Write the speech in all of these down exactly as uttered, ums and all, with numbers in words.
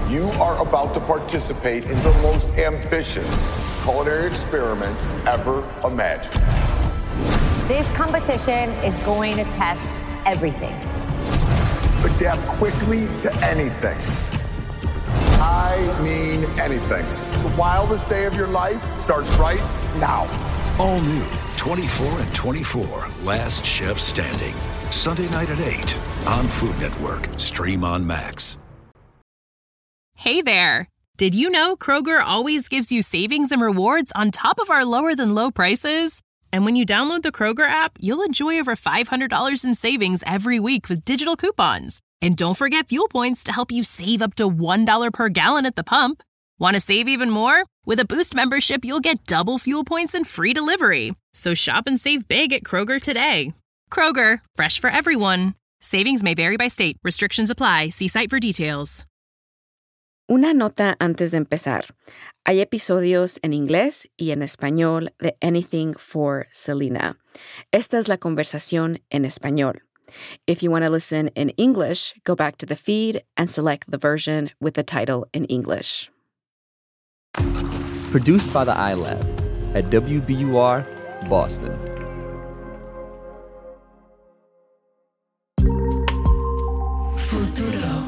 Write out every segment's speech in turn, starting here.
You are about to participate in the most ambitious culinary experiment ever imagined. This competition is going to test everything. Adapt quickly to anything. I mean anything. The wildest day of your life starts right now. All new, twenty-four and twenty-four, Last Chef Standing. Sunday night at eight on Food Network. Stream on Max. Hey there. Did you know Kroger always gives you savings and rewards on top of our lower-than-low prices? And when you download the Kroger app, you'll enjoy over five hundred dollars in savings every week with digital coupons. And don't forget fuel points to help you save up to one dollar per gallon at the pump. Want to save even more? With a Boost membership, you'll get double fuel points and free delivery. So shop and save big at Kroger today. Kroger, fresh for everyone. Savings may vary by state. Restrictions apply. See site for details. Una nota antes de empezar. Hay episodios en inglés y en español de Anything for Selena. Esta es la conversación en español. If you want to listen in English, go back to the feed and select the version with the title in English. Produced by the iLab at W B U R, Boston. Futuro.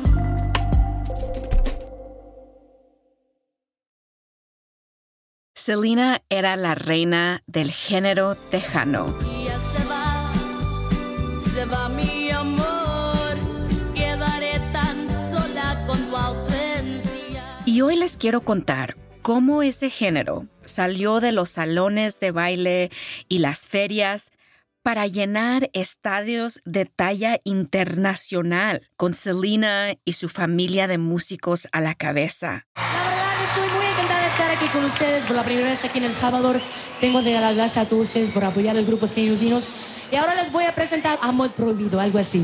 Selena era la reina del género tejano. Se va, se va mi amor, quedaré tan sola con tu ausencia. Y hoy les quiero contar cómo ese género salió de los salones de baile y las ferias para llenar estadios de talla internacional, con Selena y su familia de músicos a la cabeza. La verdad, estoy muy encantada de estar aquí con ustedes por la primera vez aquí en El Salvador. Tengo de dar las gracias a todos ustedes por apoyar el grupo Señores Dinos. Y ahora les voy a presentar Amor Prohibido, algo así.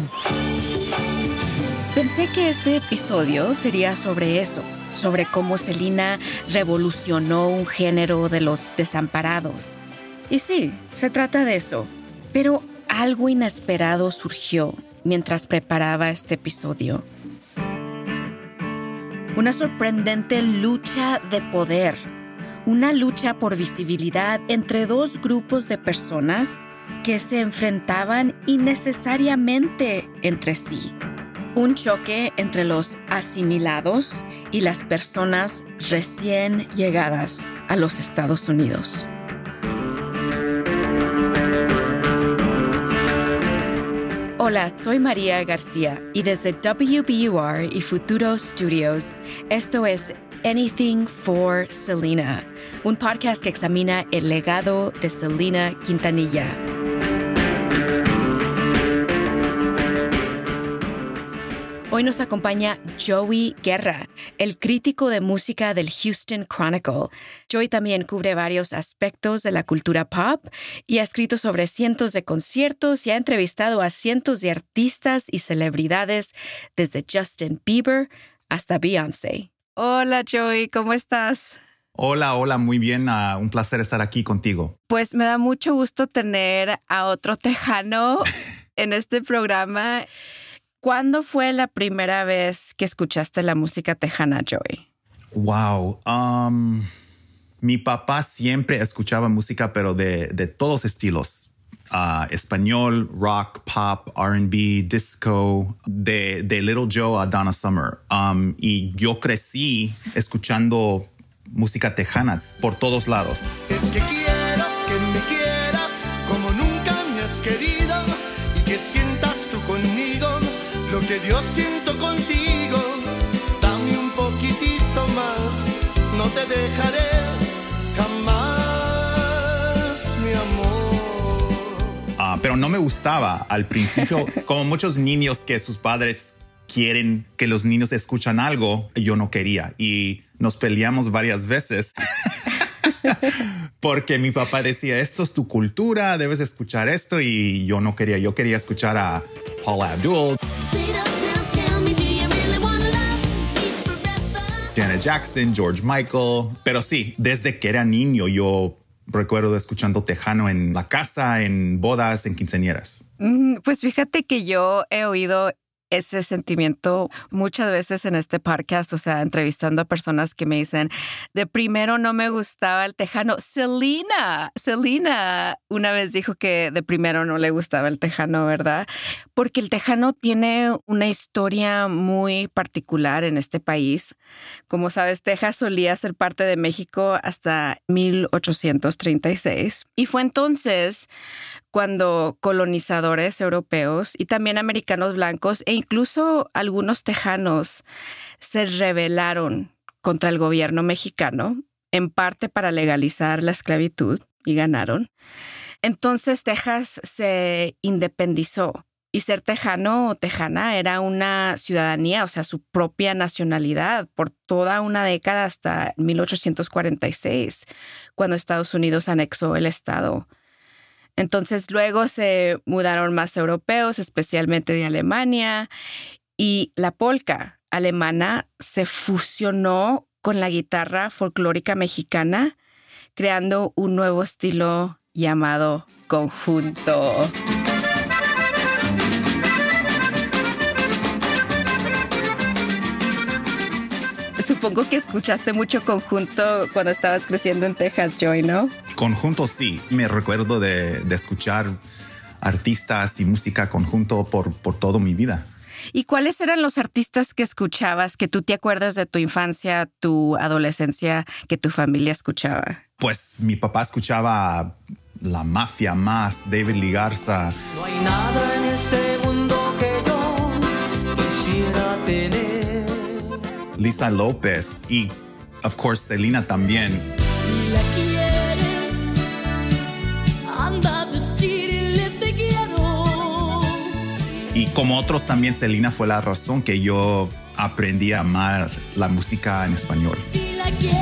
Pensé que este episodio sería sobre eso, sobre cómo Selena revolucionó un género de los desamparados. Y sí, se trata de eso. Pero algo inesperado surgió mientras preparaba este episodio. Una sorprendente lucha de poder. Una lucha por visibilidad entre dos grupos de personas que se enfrentaban innecesariamente entre sí. Un choque entre los asimilados y las personas recién llegadas a los Estados Unidos. Hola, soy María García y desde W B U R y Futuro Studios, esto es Anything for Selena, un podcast que examina el legado de Selena Quintanilla. Hoy nos acompaña Joey Guerra, el crítico de música del Houston Chronicle. Joey también cubre varios aspectos de la cultura pop y ha escrito sobre cientos de conciertos y ha entrevistado a cientos de artistas y celebridades, desde Justin Bieber hasta Beyoncé. Hola Joey, ¿cómo estás? Hola, hola, muy bien. Uh, un placer estar aquí contigo. Pues me da mucho gusto tener a otro tejano en este programa. ¿Cuándo fue la primera vez que escuchaste la música tejana, Joey? Wow. Um, mi papá siempre escuchaba música, pero de, de todos estilos. Uh, español, rock, pop, R and B, disco, de, de Little Joe a Donna Summer. Um, y yo crecí escuchando música tejana por todos lados. Es que quiero que me quieras como nunca me has querido y que sientas tú conmigo lo que yo siento contigo. Dame un poquitito más, no te dejaré jamás, mi amor. Uh, pero no me gustaba al principio, como muchos niños que sus padres quieren que los niños escuchan algo, yo no quería. Y nos peleamos varias veces porque mi papá decía, esto es tu cultura, debes escuchar esto. Y yo no quería, yo quería escuchar a Paula Abdul, Janet Jackson, George Michael. Pero sí, desde que era niño yo recuerdo escuchando tejano en la casa, en bodas, en quinceañeras. Mm, pues fíjate que yo he oído ese sentimiento muchas veces en este podcast, o sea, entrevistando a personas que me dicen, de primero no me gustaba el tejano. Selena, Selena una vez dijo que de primero no le gustaba el tejano, ¿verdad? Porque el tejano tiene una historia muy particular en este país. Como sabes, Texas solía ser parte de México hasta mil ochocientos treinta y seis. Y fue entonces cuando colonizadores europeos y también americanos blancos e incluso algunos tejanos se rebelaron contra el gobierno mexicano, en parte para legalizar la esclavitud, y ganaron. Entonces Texas se independizó y ser tejano o tejana era una ciudadanía, o sea, su propia nacionalidad por toda una década hasta mil ochocientos cuarenta y seis, cuando Estados Unidos anexó el estado. Entonces luego se mudaron más europeos, especialmente de Alemania, y la polka alemana se fusionó con la guitarra folclórica mexicana, creando un nuevo estilo llamado conjunto. Supongo que escuchaste mucho conjunto cuando estabas creciendo en Texas, Joy, ¿no? Conjunto sí. Me recuerdo de, de escuchar artistas y música conjunto por, por toda mi vida. ¿Y cuáles eran los artistas que escuchabas, que tú te acuerdas de tu infancia, tu adolescencia, que tu familia escuchaba? Pues mi papá escuchaba La Mafia Más, David Lee Garza. No hay nada en este mundo que yo quisiera tener. Lisa López y, of course, Selena también. Si la quieres, anda a decirle te quiero. Y como otros también, Selena fue la razón que yo aprendí a amar la música en español. Si la quieres.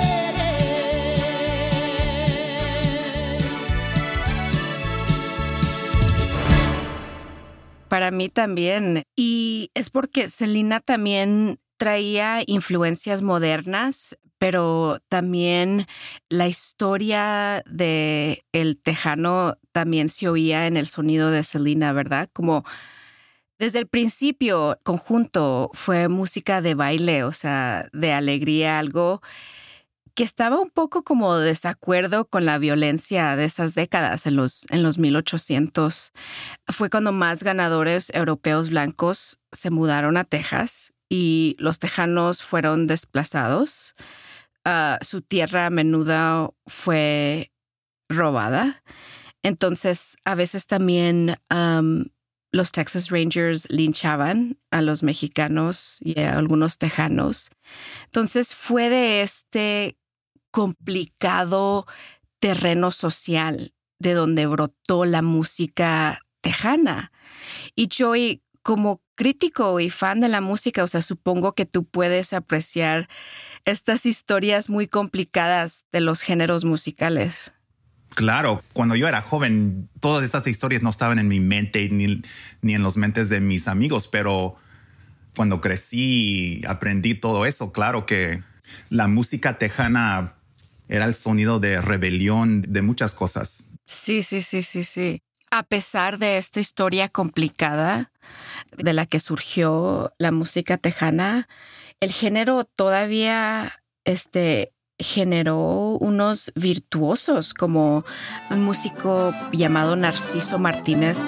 Para mí también. Y es porque Selena también traía influencias modernas, pero también la historia de el tejano también se oía en el sonido de Selena, ¿verdad? Como desde el principio, conjunto fue música de baile, o sea, de alegría, algo que estaba un poco como desacuerdo con la violencia de esas décadas en los, en los mil ochocientos. Fue cuando más ganadores europeos blancos se mudaron a Texas y los tejanos fueron desplazados. Uh, su tierra a menudo fue robada. Entonces, a veces también um, los Texas Rangers linchaban a los mexicanos y a algunos tejanos. Entonces, fue de este complicado terreno social de donde brotó la música tejana. Y Joy, como crítico y fan de la música, o sea, supongo que tú puedes apreciar estas historias muy complicadas de los géneros musicales. Claro, cuando yo era joven, todas estas historias no estaban en mi mente ni, ni en los mentes de mis amigos, pero cuando crecí y aprendí todo eso, claro que la música tejana era el sonido de rebelión de muchas cosas. Sí, sí, sí, sí, sí. A pesar de esta historia complicada de la que surgió la música tejana, el género todavía este, generó unos virtuosos como un músico llamado Narciso Martínez.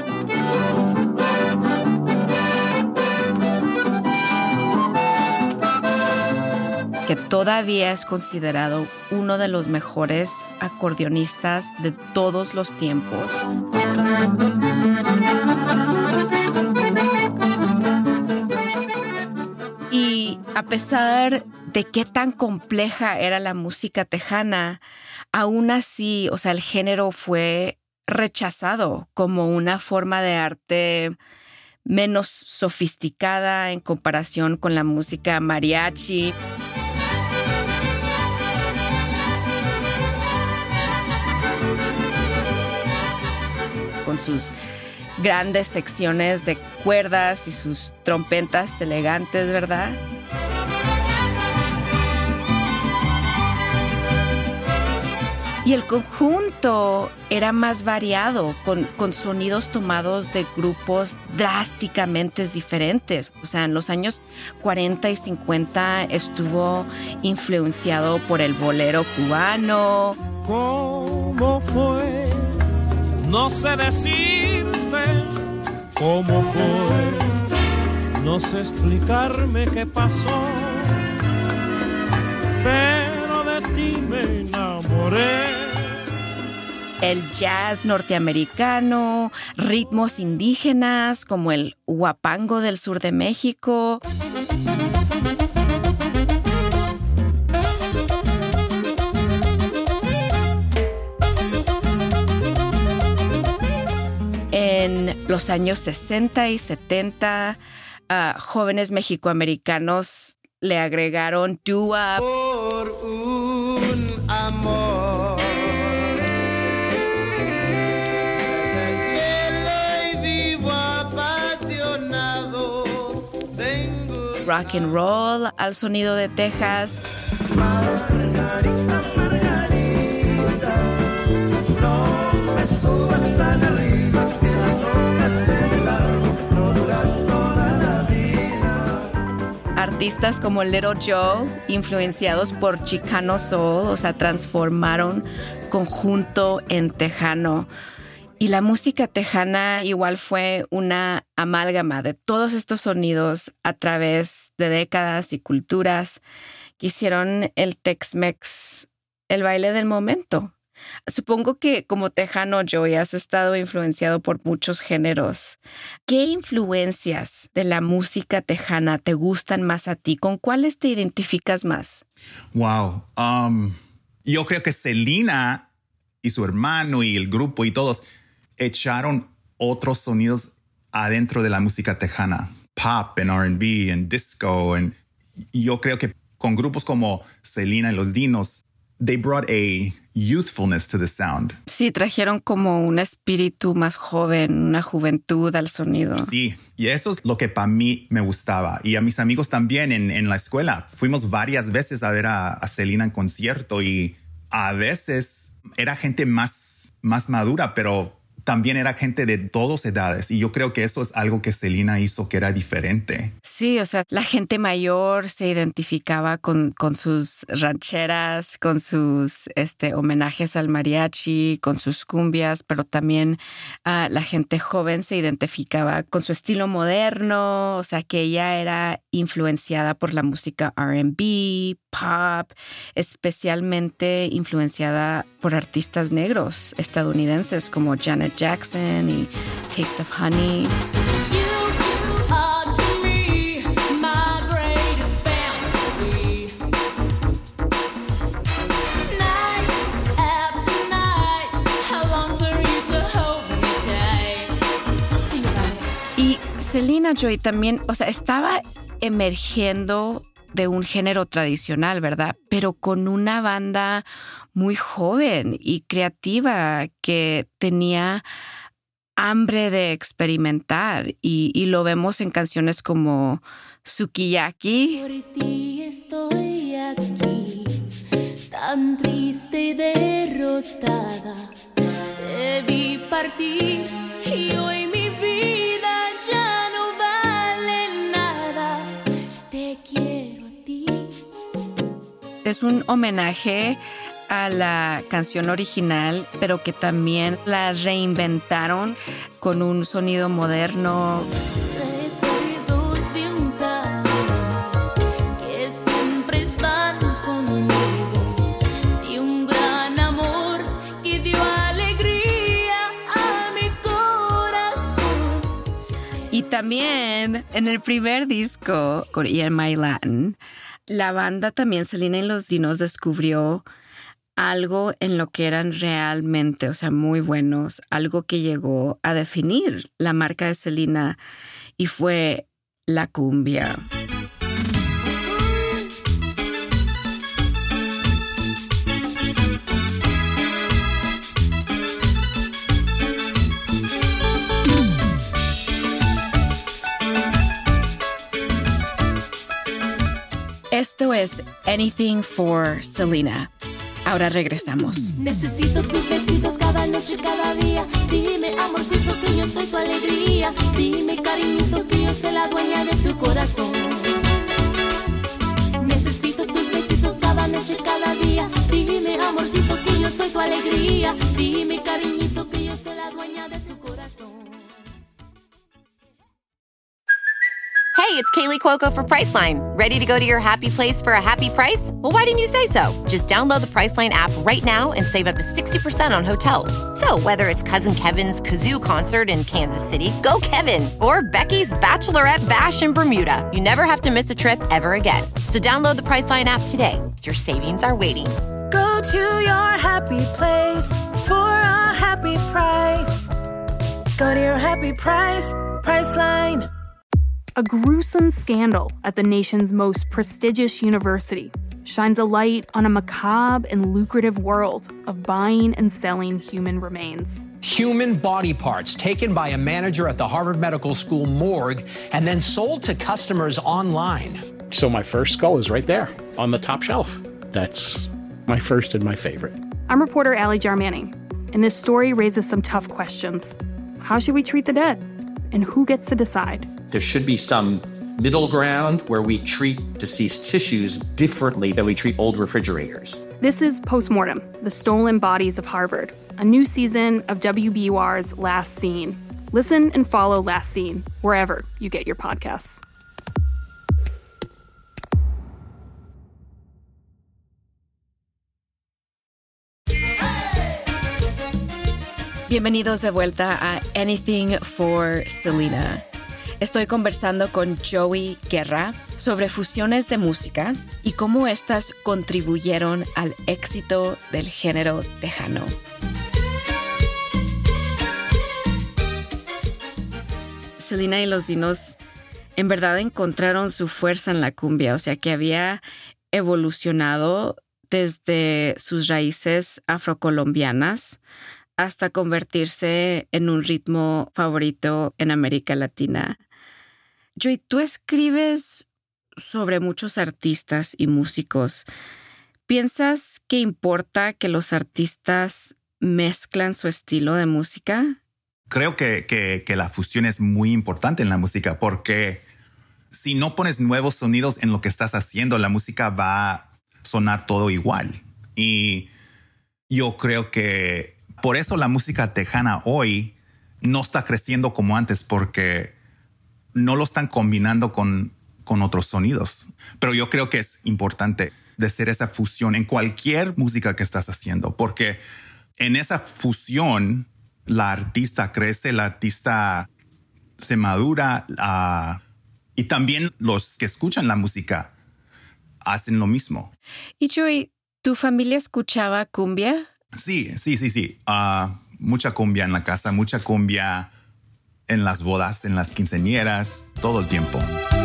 Que todavía es considerado uno de los mejores acordeonistas de todos los tiempos. Y a pesar de qué tan compleja era la música tejana, aún así, o sea, el género fue rechazado como una forma de arte menos sofisticada en comparación con la música mariachi. Con sus grandes secciones de cuerdas y sus trompetas elegantes, ¿verdad? Y el conjunto era más variado, con, con sonidos tomados de grupos drásticamente diferentes. O sea, en los años cuarenta y cincuenta estuvo influenciado por el bolero cubano. ¿Cómo fue? No sé decirte cómo fue. No sé explicarme qué pasó, pero de ti me enamoré. El jazz norteamericano, ritmos indígenas como el huapango del sur de México. En los años sesenta y setenta, uh, jóvenes mexicoamericanos le agregaron doo-wop. Por un amor y vivo apasionado, tengo rock and roll al sonido de Texas. Margarita, Margarita, no me subas tan arriba, que las hojas en el árbol no duran toda la vida. Artistas como Little Joe, influenciados por Chicano Soul, o sea, transformaron conjunto en tejano. Y la música tejana igual fue una amálgama de todos estos sonidos a través de décadas y culturas que hicieron el Tex-Mex el baile del momento. Supongo que como tejano, Joey, has estado influenciado por muchos géneros. ¿Qué influencias de la música tejana te gustan más a ti? ¿Con cuáles te identificas más? Wow. Um, yo creo que Selena y su hermano y el grupo y todos echaron otros sonidos adentro de la música tejana. Pop and R and B and disco. And yo creo que con grupos como Selena y los Dinos, they brought a youthfulness to the sound. Sí, trajeron como un espíritu más joven, una juventud al sonido. Sí, y eso es lo que para mí me gustaba. Y a mis amigos también en, en la escuela. Fuimos varias veces a ver a, a Selena en concierto y a veces era gente más, más madura, pero también era gente de todas edades. Y yo creo que eso es algo que Selena hizo que era diferente. Sí, o sea, la gente mayor se identificaba con, con sus rancheras, con sus este, homenajes al mariachi, con sus cumbias, pero también uh, la gente joven se identificaba con su estilo moderno, o sea, que ella era influenciada por la música R and B, pop, especialmente influenciada por artistas negros estadounidenses como Janet Jackson y Taste of Honey. Y Selena Joy también, o sea, estaba emergiendo de un género tradicional, ¿verdad? Pero con una banda muy joven y creativa que tenía hambre de experimentar y, y lo vemos en canciones como Sukiyaki. Por ti estoy aquí, tan triste y derrotada. Te vi partir y hoy mi vida ya no vale nada. Te quiero a ti. Es un homenaje a la canción original, pero que también la reinventaron con un sonido moderno. Recuerdos de un camino que siempre están conmigo, de un gran amor que dio alegría a mi corazón. Y también en el primer disco, con E M I Latin, la banda también, Selena y los Dinos, descubrió algo en lo que eran realmente, o sea, muy buenos, algo que llegó a definir la marca de Selena y fue la cumbia. Esto es Anything for Selena. Ahora regresamos. Necesito tus besitos cada noche, cada día. Dime, amorcito, que yo soy tu alegría. Dime, cariñito, que yo soy la dueña de tu corazón. Necesito tus besitos cada noche, cada día. Dime, amorcito, que yo soy tu alegría. Dime, cariñito, que yo soy la dueña de tu corazón. Hey, it's Kaylee Cuoco for Priceline. Ready to go to your happy place for a happy price? Well, why didn't you say so? Just download the Priceline app right now and save up to sixty percent on hotels. So whether it's Cousin Kevin's Kazoo Concert in Kansas City, go Kevin, or Becky's Bachelorette Bash in Bermuda, you never have to miss a trip ever again. So download the Priceline app today. Your savings are waiting. Go to your happy place for a happy price. Go to your happy price, Priceline. A gruesome scandal at the nation's most prestigious university shines a light on a macabre and lucrative world of buying and selling human remains. Human body parts taken by a manager at the Harvard Medical School morgue and then sold to customers online. So my first skull is right there on the top shelf. That's my first and my favorite. I'm reporter Allie Jarmanning, and this story raises some tough questions. How should we treat the dead? And who gets to decide? There should be some middle ground where we treat deceased tissues differently than we treat old refrigerators. This is Postmortem, The Stolen Bodies of Harvard, a new season of W B U R's Last Scene. Listen and follow Last Scene wherever you get your podcasts. Bienvenidos de vuelta a Anything for Selena. Estoy conversando con Joey Guerra sobre fusiones de música y cómo estas contribuyeron al éxito del género tejano. Selena y los Dinos en verdad encontraron su fuerza en la cumbia, o sea que había evolucionado desde sus raíces afrocolombianas hasta convertirse en un ritmo favorito en América Latina. Joey, tú escribes sobre muchos artistas y músicos. ¿Piensas que importa que los artistas mezclan su estilo de música? Creo que, que, que la fusión es muy importante en la música porque si no pones nuevos sonidos en lo que estás haciendo, la música va a sonar todo igual. Y yo creo que por eso la música tejana hoy no está creciendo como antes, porque no lo están combinando con, con otros sonidos. Pero yo creo que es importante de hacer esa fusión en cualquier música que estás haciendo, porque en esa fusión la artista crece, la artista se madura uh, y también los que escuchan la música hacen lo mismo. Y Joey, ¿tu familia escuchaba cumbia? Sí, sí, sí, sí. Uh, mucha cumbia en la casa, mucha cumbia en las bodas, en las quinceañeras, todo el tiempo.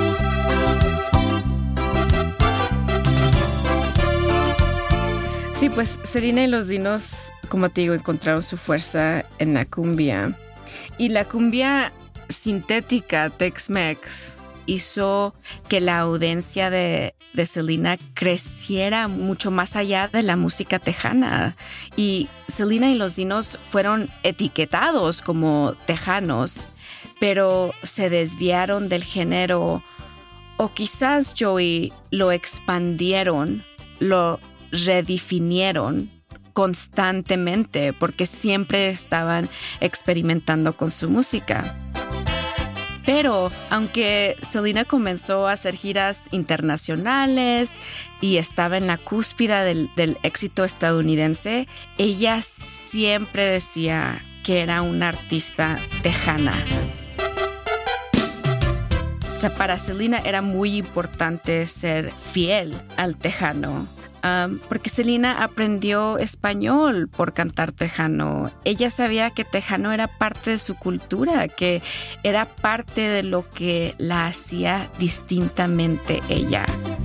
Sí, pues Selena y los Dinos, como te digo, encontraron su fuerza en la cumbia. Y la cumbia sintética Tex-Mex hizo que la audiencia de, de Selena creciera mucho más allá de la música tejana. Y Selena y los Dinos fueron etiquetados como tejanos, pero se desviaron del género, o quizás, Joey, lo expandieron, lo redefinieron constantemente porque siempre estaban experimentando con su música. Pero aunque Selena comenzó a hacer giras internacionales y estaba en la cúspide del, del éxito estadounidense, ella siempre decía que era una artista tejana. O sea, para Selena era muy importante ser fiel al tejano. Um, porque Selena aprendió español por cantar tejano. Ella sabía que tejano era parte de su cultura, que era parte de lo que la hacía distintamente ella.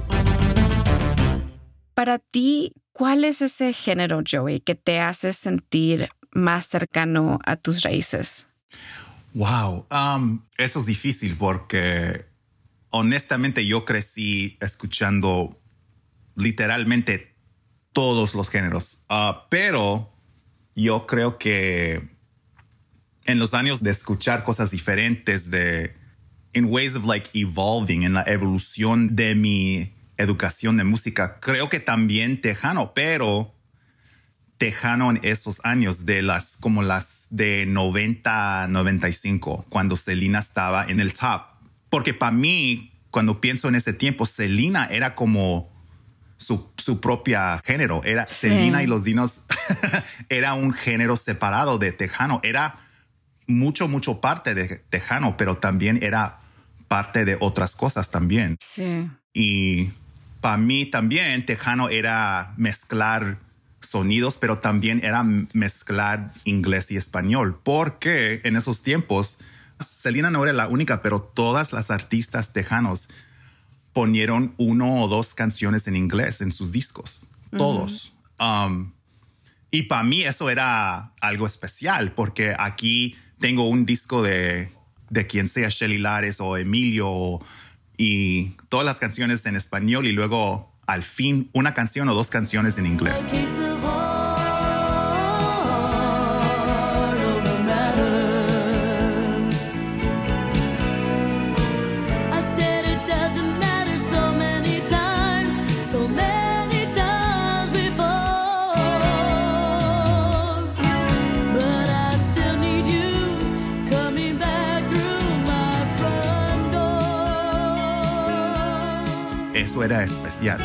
Para ti, ¿cuál es ese género, Joey, que te hace sentir más cercano a tus raíces? Wow, um, eso es difícil porque honestamente yo crecí escuchando literalmente todos los géneros. Uh, pero yo creo que en los años de escuchar cosas diferentes, de in ways of like evolving, en la evolución de mi educación de música, creo que también tejano, pero tejano en esos años de las como las de noventa, noventa y cinco, cuando Selena estaba en el top. Porque para mí, cuando pienso en ese tiempo, Selena era como su, su propia género. Era sí. Selena y los Dinos era un género separado de tejano. Era mucho, mucho parte de tejano, pero también era parte de otras cosas también. Sí. Y para mí también tejano era mezclar sonidos, pero también era mezclar inglés y español, porque en esos tiempos Selena no era la única, pero todas las artistas tejanos ponieron uno o dos canciones en inglés en sus discos, todos. Uh-huh. Um, y para mí eso era algo especial, porque aquí tengo un disco de, de quien sea Shelly Lares o Emilio y todas las canciones en español y luego al fin una canción o dos canciones en inglés. Eso era especial.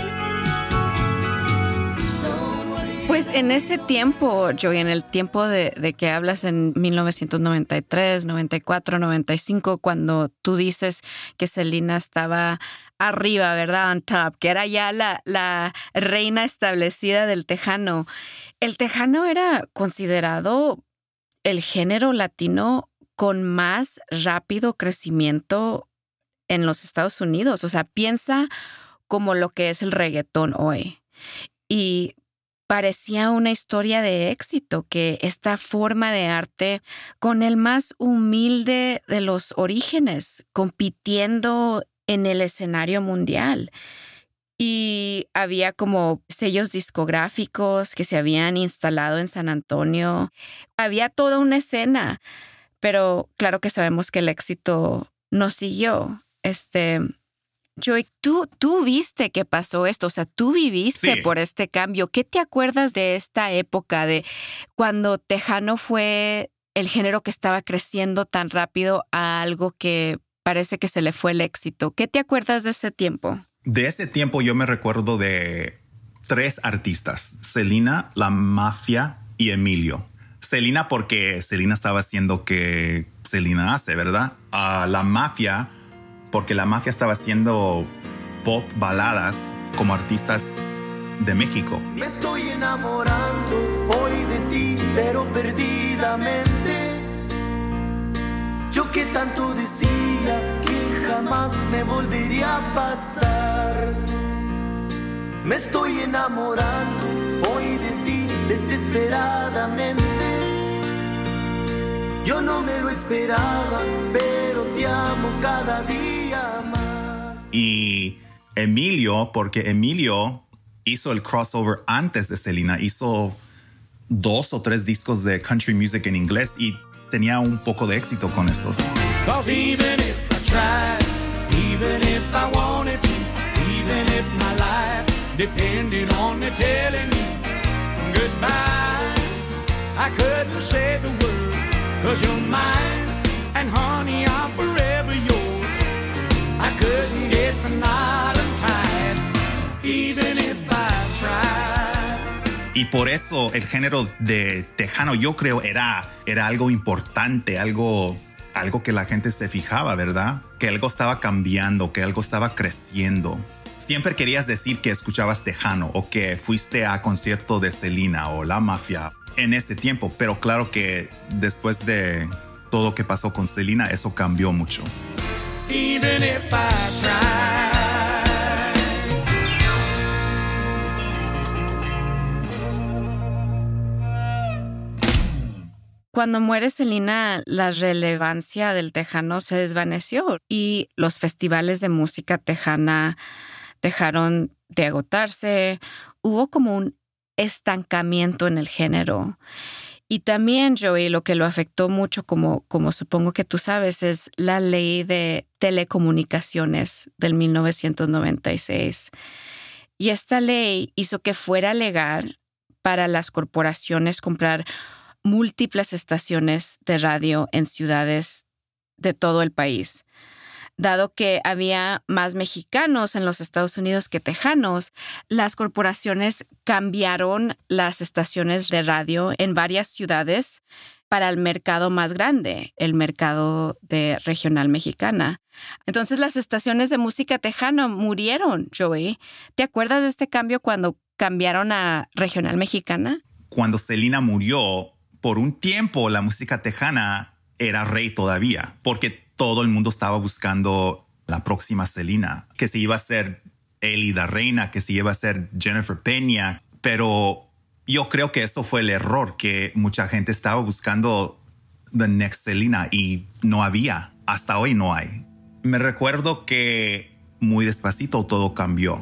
Pues en ese tiempo, Joey, en el tiempo de, de que hablas en mil novecientos noventa y tres, noventa y cuatro, noventa y cinco, cuando tú dices que Selena estaba arriba, ¿verdad? On top, que era ya la, la reina establecida del tejano. El tejano era considerado el género latino con más rápido crecimiento en los Estados Unidos. O sea, piensa como lo que es el reggaetón hoy. Y parecía una historia de éxito, que esta forma de arte con el más humilde de los orígenes, compitiendo en el escenario mundial. Y había como sellos discográficos que se habían instalado en San Antonio. Había toda una escena, pero claro que sabemos que el éxito no siguió. Este, Joey, tú, tú viste que pasó esto, o sea, tú viviste sí. por este cambio. ¿Qué te acuerdas de esta época, de cuando tejano fue el género que estaba creciendo tan rápido a algo que parece que se le fue el éxito? ¿Qué te acuerdas de ese tiempo? De ese tiempo yo me recuerdo de tres artistas, Selena, La Mafia y Emilio. Selena porque Selena estaba haciendo que Selena hace, ¿verdad? Uh, La Mafia porque La Mafia estaba haciendo pop baladas como artistas de México. Me estoy enamorando hoy de ti, pero perdidamente. Yo que tanto decía que jamás me volvería a pasar. Me estoy enamorando hoy de ti desesperadamente. Yo no me lo esperaba, pero te amo cada día más. Y Emilio, porque Emilio hizo el crossover antes de Selena, hizo dos o tres discos de country music en inglés y tenía un poco de éxito con esos. Cause even if I tried, even if I wanted to, even if my life depended on me telling you goodbye, I couldn't say the word. Cause you're mine, and honey, I'm forever yours. I couldn't get the knot untied, even if I tried. Y por eso el género de tejano, yo creo, era, era algo importante, algo, algo que la gente se fijaba, ¿verdad? Que algo estaba cambiando, que algo estaba creciendo. Siempre querías decir que escuchabas tejano o que fuiste a concierto de Selena o La Mafia en ese tiempo, pero claro que después de todo lo que pasó con Selena, eso cambió mucho. Even if I tried. Cuando muere Selena, la relevancia del tejano se desvaneció y los festivales de música tejana dejaron de agotarse. Hubo como un estancamiento en el género. Y también, Joey, lo que lo afectó mucho, como, como supongo que tú sabes, es la ley de telecomunicaciones del mil novecientos noventa y seis. Y esta ley hizo que fuera legal para las corporaciones comprar múltiples estaciones de radio en ciudades de todo el país. Dado que había más mexicanos en los Estados Unidos que tejanos, las corporaciones cambiaron las estaciones de radio en varias ciudades para el mercado más grande, el mercado de regional mexicana. Entonces las estaciones de música tejana murieron, Joey. ¿Te acuerdas de este cambio cuando cambiaron a regional mexicana? Cuando Selena murió, por un tiempo la música tejana era rey todavía, porque todo el mundo estaba buscando la próxima Selena, que se iba a ser Elida Reina, que se iba a ser Jennifer Peña. Pero yo creo que eso fue el error, que mucha gente estaba buscando the next Selena y no había. Hasta hoy no hay. Me recuerdo que muy despacito todo cambió.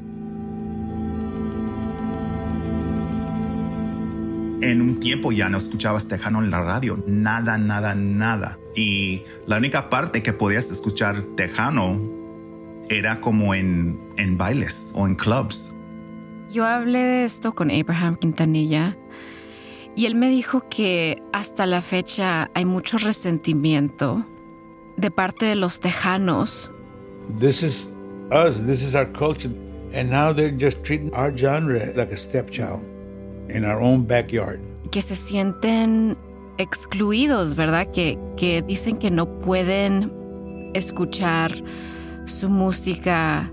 En un tiempo ya no escuchabas tejano en la radio. Nada, nada, nada. Y la única parte que podías escuchar tejano era como en, en bailes o en clubs. Yo hablé de esto con Abraham Quintanilla y él me dijo que hasta la fecha hay mucho resentimiento de parte de los tejanos. This is us. This is our culture. And now they're just treating our genre like a stepchild. In our own backyard. Que se sienten excluidos, ¿verdad? Que, que dicen que no pueden escuchar su música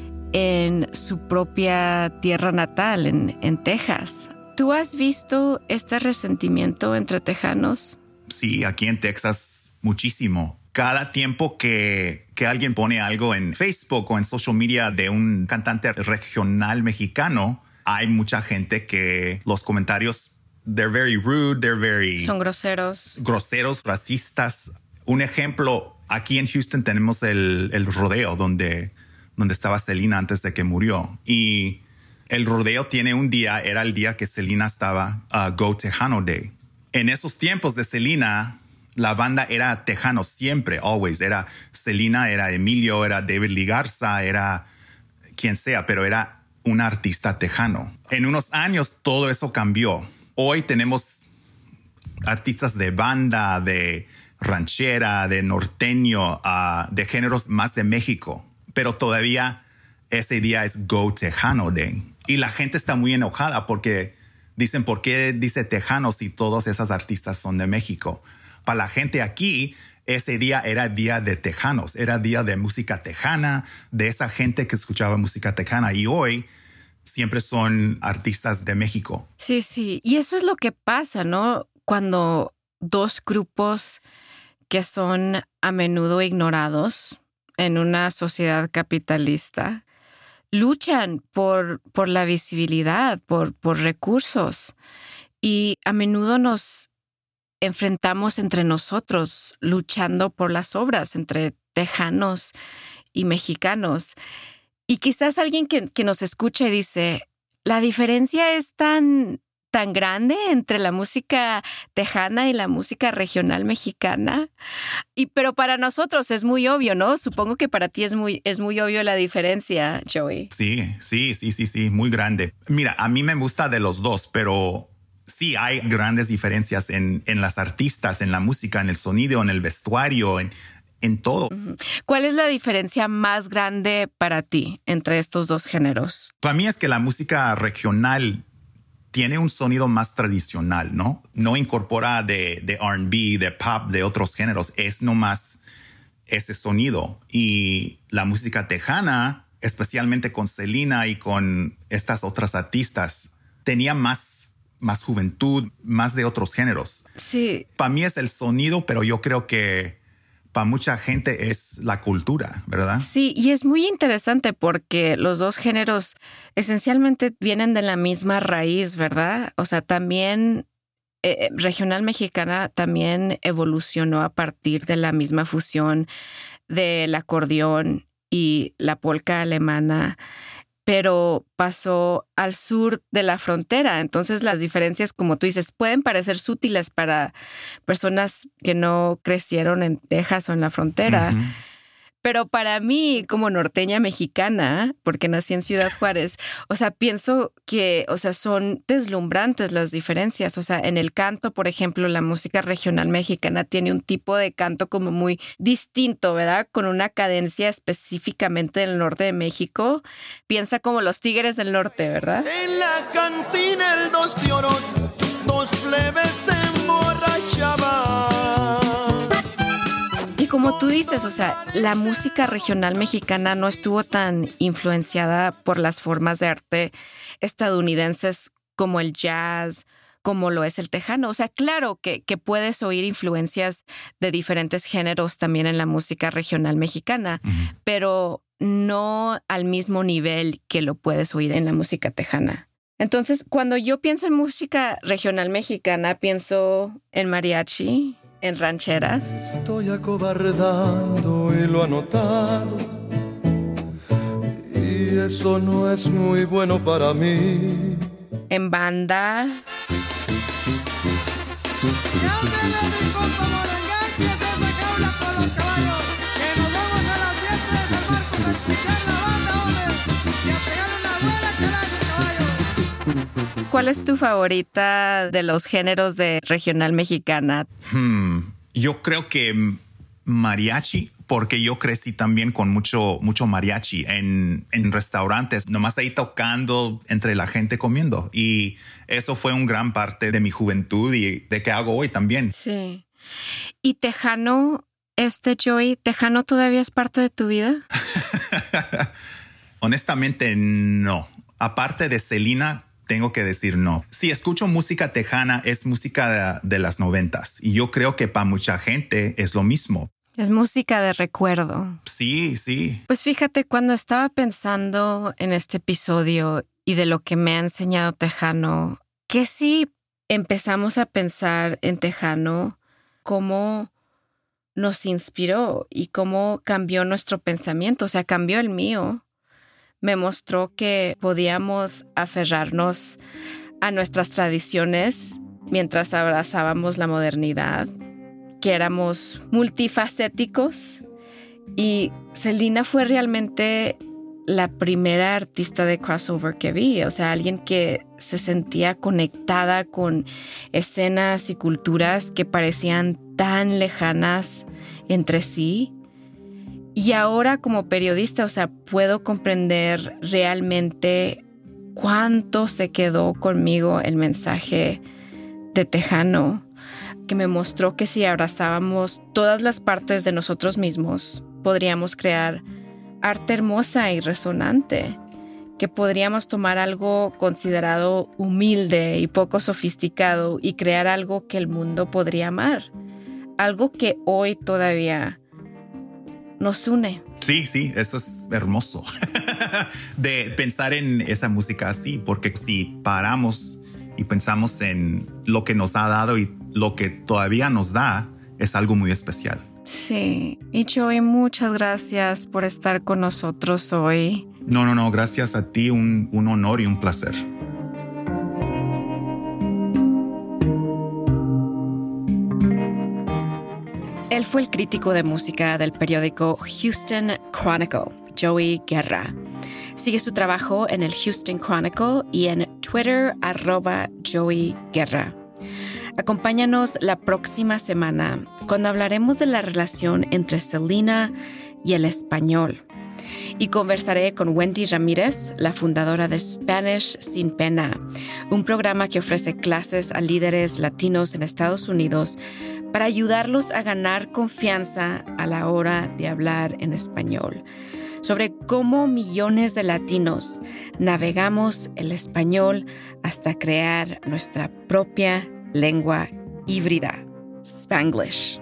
en su propia tierra natal, en, en Texas. ¿Tú has visto este resentimiento entre tejanos? Sí, aquí en Texas muchísimo. Cada tiempo que, que alguien pone algo en Facebook o en social media de un cantante regional mexicano, hay mucha gente que los comentarios, they're very rude, they're very... Son groseros. Groseros, racistas. Un ejemplo, aquí en Houston tenemos el, el rodeo donde, donde estaba Selena antes de que murió. Y el rodeo tiene un día, era el día que Selena estaba uh, Go Tejano Day. En esos tiempos de Selena, la banda era tejano siempre, always. Era Selena, era Emilio, era David Lee Garza, era quien sea, pero era un artista tejano. En unos años todo eso cambió. Hoy tenemos artistas de banda, de ranchera, de norteño, uh, de géneros más de México. Pero todavía ese día es Go Tejano Day. Y la gente está muy enojada porque dicen, ¿por qué dice tejano si todos esos artistas son de México? Para la gente aquí, ese día era día de tejanos, era día de música tejana, de esa gente que escuchaba música tejana. Y hoy siempre son artistas de México. Sí, sí. Y eso es lo que pasa, ¿no? Cuando dos grupos que son a menudo ignorados en una sociedad capitalista luchan por, por la visibilidad, por, por recursos. Y a menudo nos enfrentamos entre nosotros luchando por las obras entre tejanos y mexicanos. Y quizás alguien que, que nos escucha y dice, la diferencia es tan, tan grande entre la música tejana y la música regional mexicana. Y, pero para nosotros es muy obvio, ¿no? Supongo que para ti es muy, es muy obvio la diferencia, Joey. Sí, sí, sí, sí, sí, muy grande. Mira, a mí me gusta de los dos, pero sí hay grandes diferencias en, en las artistas, en la música, en el sonido, en el vestuario, en, en todo. ¿Cuál es la diferencia más grande para ti entre estos dos géneros? Para mí es que la música regional tiene un sonido más tradicional, ¿no? No incorpora de, de R and B, de pop, de otros géneros. Es nomás ese sonido. Y la música tejana, especialmente con Selena y con estas otras artistas, tenía más más juventud, más de otros géneros. Sí. Para mí es el sonido, pero yo creo que para mucha gente es la cultura, ¿verdad? Sí, y es muy interesante porque los dos géneros esencialmente vienen de la misma raíz, ¿verdad? O sea, también eh, regional mexicana también evolucionó a partir de la misma fusión del acordeón y la polca alemana. pero pasó al sur de la frontera. Entonces las diferencias, como tú dices, pueden parecer sutiles para personas que no crecieron en Texas o en la frontera. Uh-huh. Pero para mí, como norteña mexicana, porque nací en Ciudad Juárez, o sea, pienso que, o sea, son deslumbrantes las diferencias. O sea, en el canto, por ejemplo, la música regional mexicana tiene un tipo de canto como muy distinto, ¿verdad? Con una cadencia específicamente del norte de México. Piensa como los Tigres del Norte, ¿verdad? En la cantina el dos de oro, dos plebes se emborrachaban. Y como tú dices, o sea, la música regional mexicana no estuvo tan influenciada por las formas de arte estadounidenses como el jazz, como lo es el tejano. O sea, claro que, que puedes oír influencias de diferentes géneros también en la música regional mexicana, uh-huh. pero no al mismo nivel que lo puedes oír en la música tejana. Entonces, cuando yo pienso en música regional mexicana, pienso en mariachi, en rancheras. Estoy acobardando y lo anotado, y eso no es muy bueno para mí. En banda. ¿Cuál es tu favorita de los géneros de regional mexicana? Hmm, yo creo que mariachi, porque yo crecí también con mucho, mucho mariachi en, en restaurantes, nomás ahí tocando entre la gente comiendo. Y eso fue una gran parte de mi juventud y de que hago hoy también. Sí. ¿Y tejano, este Joey, tejano todavía es parte de tu vida? Honestamente, no. Aparte de Selena, tengo que decir no. Si escucho música tejana, es música de, de las noventas. Y yo creo que para mucha gente es lo mismo. Es música de recuerdo. Sí, sí. Pues fíjate, cuando estaba pensando en este episodio y de lo que me ha enseñado tejano, que si empezamos a pensar en tejano, cómo nos inspiró y cómo cambió nuestro pensamiento. O sea, cambió el mío. Me mostró que podíamos aferrarnos a nuestras tradiciones mientras abrazábamos la modernidad, que éramos multifacéticos. Y Selena fue realmente la primera artista de crossover que vi. O sea, alguien que se sentía conectada con escenas y culturas que parecían tan lejanas entre sí. Y ahora como periodista, o sea, puedo comprender realmente cuánto se quedó conmigo el mensaje de tejano, que me mostró que si abrazábamos todas las partes de nosotros mismos, podríamos crear arte hermosa y resonante, que podríamos tomar algo considerado humilde y poco sofisticado y crear algo que el mundo podría amar, algo que hoy todavía nos une. Sí, sí, eso es hermoso de pensar en esa música así, porque si paramos y pensamos en lo que nos ha dado y lo que todavía nos da, es algo muy especial. Sí, y Joey, muchas gracias por estar con nosotros hoy. No, no, no, gracias a ti, un, un honor y un placer. Él fue el crítico de música del periódico Houston Chronicle, Joey Guerra. Sigue su trabajo en el Houston Chronicle y en Twitter, arroba Joey Guerra. Acompáñanos la próxima semana cuando hablaremos de la relación entre Selena y el español. Y conversaré con Wendy Ramírez, la fundadora de Spanish Sin Pena, un programa que ofrece clases a líderes latinos en Estados Unidos para ayudarlos a ganar confianza a la hora de hablar en español, sobre cómo millones de latinos navegamos el español hasta crear nuestra propia lengua híbrida, Spanglish.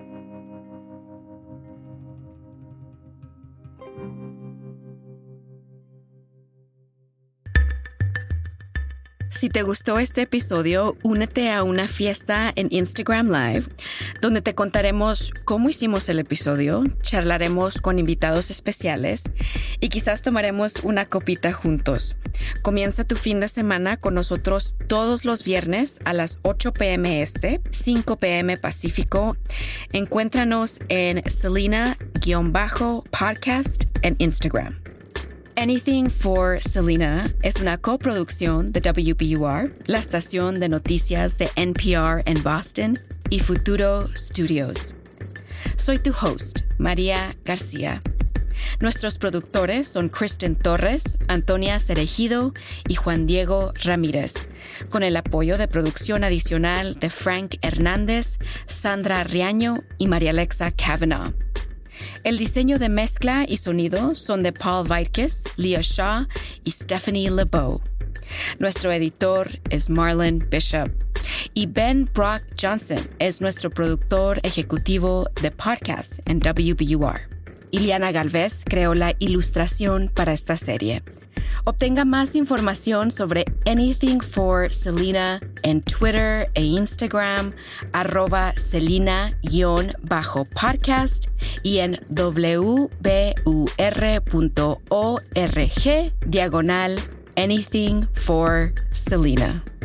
Si te gustó este episodio, únete a una fiesta en Instagram Live, donde te contaremos cómo hicimos el episodio, charlaremos con invitados especiales y quizás tomaremos una copita juntos. Comienza tu fin de semana con nosotros todos los viernes a las ocho p.m. Este, cinco p.m. Pacífico. Encuéntranos en Selena-podcast en Instagram. Anything for Selena es una coproducción de W B U R, la estación de noticias de N P R en Boston, y Futuro Studios. Soy tu host, María García. Nuestros productores son Kristen Torres, Antonia Cerejido y Juan Diego Ramírez, con el apoyo de producción adicional de Frank Hernández, Sandra Riaño y María Alexa Kavanaugh. El diseño de mezcla y sonido son de Paul Vaitkes, Leah Shaw y Stephanie LeBeau. Nuestro editor es Marlon Bishop. Y Ben Brock Johnson es nuestro productor ejecutivo de podcast en W B U R. Ileana Galvez creó la ilustración para esta serie. Obtenga más información sobre Anything for Selena en Twitter e Instagram, arroba Selena-podcast y en w b u r punto org diagonal Anything for Selena.